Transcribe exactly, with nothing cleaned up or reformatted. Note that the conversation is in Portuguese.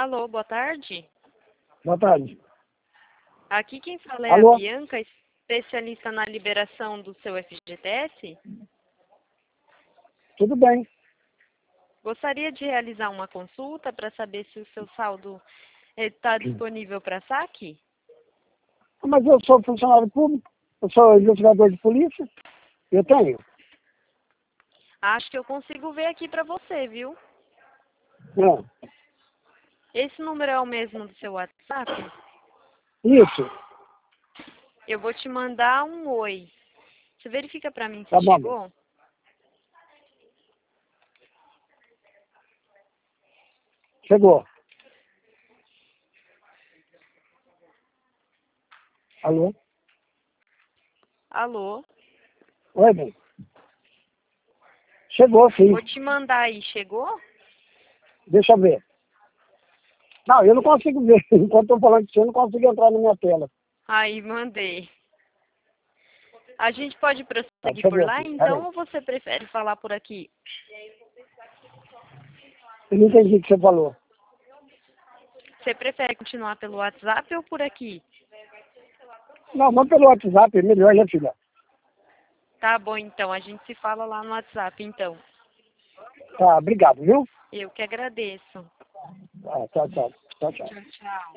Alô, boa tarde. Boa tarde. Aqui quem fala é Alô? a Bianca, especialista na liberação do seu F G T S. Tudo bem. Gostaria de realizar uma consulta para saber se o seu saldo está disponível para saque? Mas eu sou funcionário público, eu sou investigador de polícia, eu tenho. Acho que eu consigo ver aqui para você, viu? Não. Esse número é o mesmo do seu WhatsApp? Isso, Eu vou te mandar um oi. Você verifica para mim se tá bom. chegou? Chegou. Alô? Alô? Oi, bem. Chegou, sim. Vou te mandar aí, chegou? Deixa eu ver. Não, eu não consigo ver. Enquanto estou falando com você, eu não consigo entrar na minha tela. Aí, mandei. A gente pode Tá, prosseguir por chegou lá, aqui. então, Peraí. ou você prefere falar por aqui? Eu não entendi o que você falou. Você prefere continuar pelo WhatsApp ou por aqui? Não, vamos pelo WhatsApp, é melhor, né, filha? Tá bom, então. A gente se fala lá no WhatsApp, então. Tá, obrigado, viu? Eu que agradeço. Tá, tchau, tchau. Tchau, tchau. Tchau, tchau.